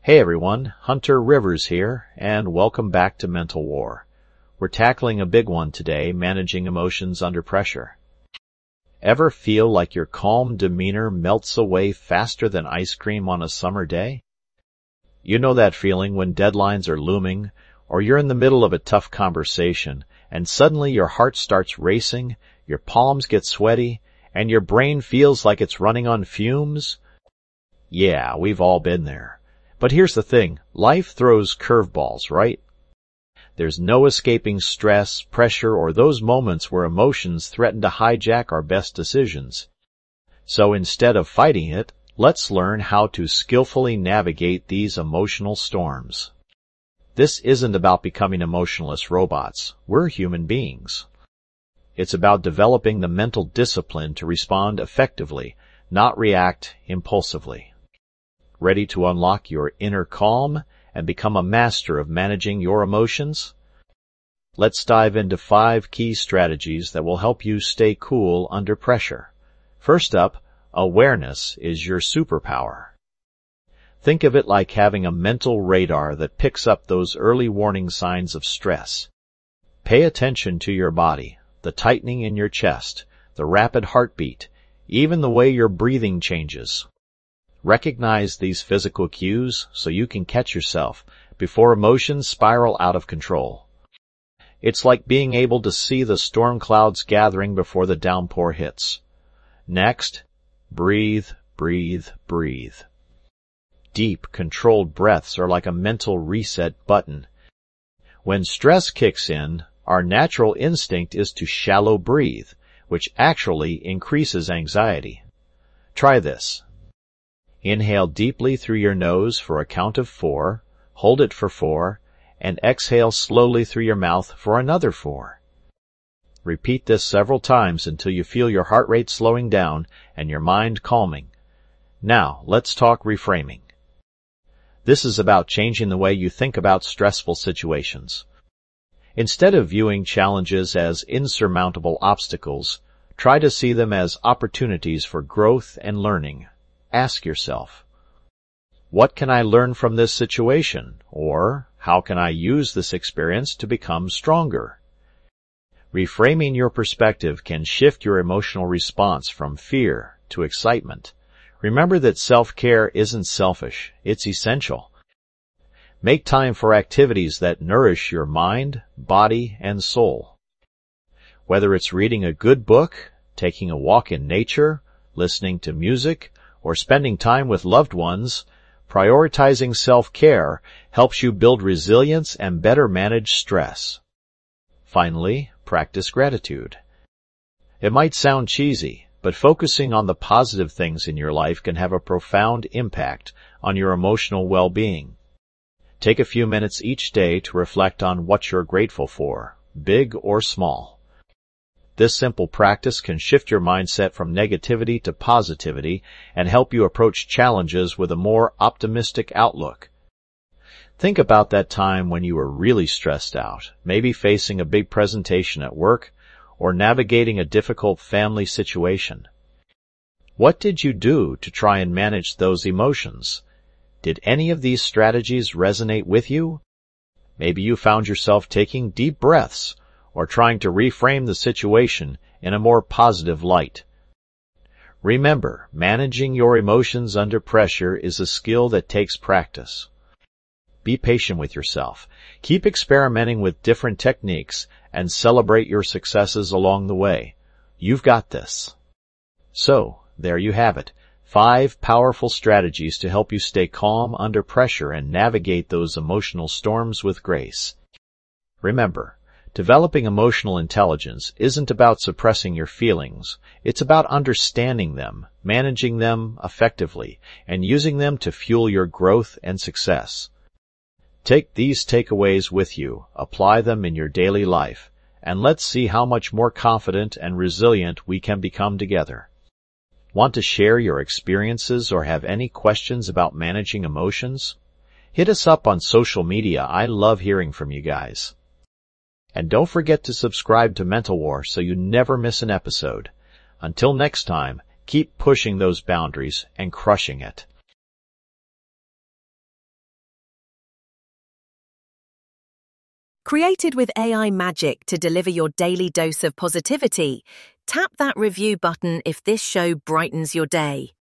Hey everyone, Hunter Rivers here, and welcome back to Mental War. We're tackling a big one today, managing emotions under pressure. Ever feel like your calm demeanor melts away faster than ice cream on a summer day? You know that feeling when deadlines are looming, or you're in the middle of a tough conversation, and suddenly your heart starts racing, your palms get sweaty, and your brain feels like it's running on fumes? Yeah, we've all been there. But here's the thing, life throws curveballs, right? There's no escaping stress, pressure, or those moments where emotions threaten to hijack our best decisions. So instead of fighting it, let's learn how to skillfully navigate these emotional storms. This isn't about becoming emotionless robots. We're human beings. It's about developing the mental discipline to respond effectively, not react impulsively. Ready to unlock your inner calm and become a master of managing your emotions? Let's dive into 5 key strategies that will help you stay cool under pressure. First up, awareness is your superpower. Think of it like having a mental radar that picks up those early warning signs of stress. Pay attention to your body, the tightening in your chest, the rapid heartbeat, even the way your breathing changes. Recognize these physical cues so you can catch yourself before emotions spiral out of control. It's like being able to see the storm clouds gathering before the downpour hits. Next, breathe, breathe, breathe. Deep, controlled breaths are like a mental reset button. When stress kicks in, our natural instinct is to shallow breathe, which actually increases anxiety. Try this. Inhale deeply through your nose for a count of 4, hold it for 4, and exhale slowly through your mouth for another 4. Repeat this several times until you feel your heart rate slowing down and your mind calming. Now, let's talk reframing. This is about changing the way you think about stressful situations. Instead of viewing challenges as insurmountable obstacles, try to see them as opportunities for growth and learning. Ask yourself, what can I learn from this situation? Or, how can I use this experience to become stronger? Reframing your perspective can shift your emotional response from fear to excitement. Remember that self-care isn't selfish, it's essential. Make time for activities that nourish your mind, body, and soul. Whether it's reading a good book, taking a walk in nature, listening to music, or spending time with loved ones, prioritizing self-care helps you build resilience and better manage stress. Finally, practice gratitude. It might sound cheesy, but focusing on the positive things in your life can have a profound impact on your emotional well-being. Take a few minutes each day to reflect on what you're grateful for, big or small. This simple practice can shift your mindset from negativity to positivity and help you approach challenges with a more optimistic outlook. Think about that time when you were really stressed out, maybe facing a big presentation at work or navigating a difficult family situation. What did you do to try and manage those emotions? Did any of these strategies resonate with you? Maybe you found yourself taking deep breaths or trying to reframe the situation in a more positive light. Remember, managing your emotions under pressure is a skill that takes practice. Be patient with yourself. Keep experimenting with different techniques and celebrate your successes along the way. You've got this. So, there you have it. 5 powerful strategies to help you stay calm under pressure and navigate those emotional storms with grace. Remember, developing emotional intelligence isn't about suppressing your feelings. It's about understanding them, managing them effectively, and using them to fuel your growth and success. Take these takeaways with you, apply them in your daily life, and let's see how much more confident and resilient we can become together. Want to share your experiences or have any questions about managing emotions? Hit us up on social media. I love hearing from you guys. And don't forget to subscribe to Mental War so you never miss an episode. Until next time, keep pushing those boundaries and crushing it. Created with AI magic to deliver your daily dose of positivity, tap that review button if this show brightens your day.